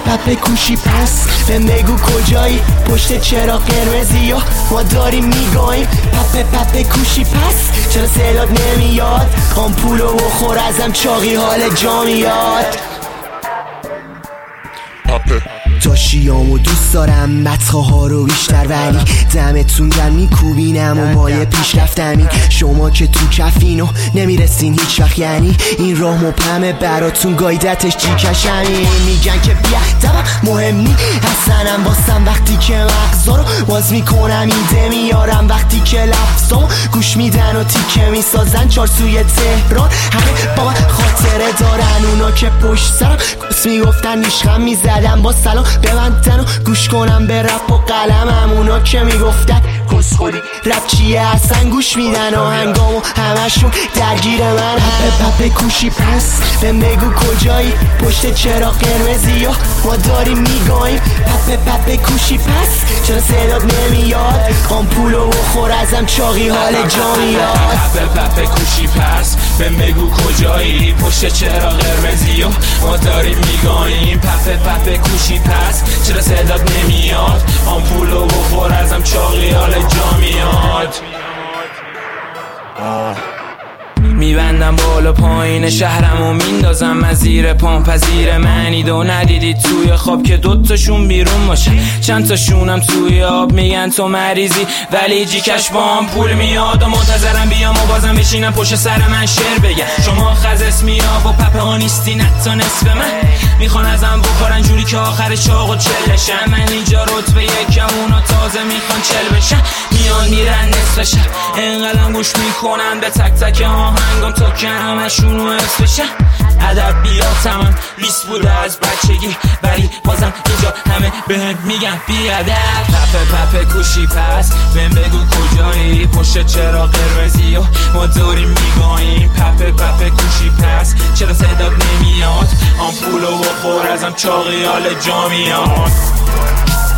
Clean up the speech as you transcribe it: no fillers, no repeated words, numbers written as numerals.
پپه کوشی پس بهم بگو کجایی پشت چرا قرمزی و ما داریم میگاییم پپه کوشی پس چرا صدات نمیاد آمپولو بخور ازم چاقی حال جا میاد داشیامو دوست دارم مدخه ها رو بیشتر ولی دمتون گرم میکوبینم و مایه پیش رفتمین شما که تو کفینو نمیرسین هیچ وقت یعنی این راه مبهمه براتون گایدتش جیکشمین میگن که بیادبم مهم نی حسنم واسم وقتی که مغزا رو باز میکنم ایده میارم وقتی که لفظامو گوش میدن و تیکه میسازن چارسوی تهران همه با من خاطره دارن اونا که پشت سرم گوست میگفتن نیشخم میزدم با سلام ببندن و گوش کنم به رپ و قلمم اونا که میگفتن کس خودی رپ چیه اصلا گوش میدن آهنگامو همشون درگیر من پپه کوشی پس بهم بگو کجایی پشت چرا قرمزی و ما داریم میگاییم پپه کوشی پس چرا صدات نمیاد آمپولو بخور ازم چاقی حال جا میاد پپه کوشی پس بهم بگو کجایی پشت چرا قرمزی و ما داریم میگاییم پپه کوشی پس چرا صدات نمیاد آمپولو بخور ازم چاقی حال جا میاد میبندم بالا پایین شهرمو میندازم از زیر پام پذیر منید و ندیدید توی خواب که دوتاشون بیرون باشه چند تاشونم توی آب میگن تو مریضی ولی جیکش با هم پول میاد و منتظرم بیام و بازم بشینم پشت سر من شعر بگم شما خزس میاب و پپه ها نیستی نتا نصف من میخوان ازم بخورن جوری که آخر چاق و چلشن من اینجا رتبه یکم اونا تازه میخوان چل بشن میان میرن نصف شب انقدرم گوش میکنن به تک تک آهنگام تا که همشون رو حفظ بشن ادب بیاتمم لیست بوده از بچگی ولی بازم اینجا همه بهم میگن بیادب پپه کوشی پس بهم بگو کجایی پشت چرا قرمزی و ما داریم میگاییم پپه کوشی پس چرا صدات نمیاد آمپولو بخور ازم چاقی حال جا میاد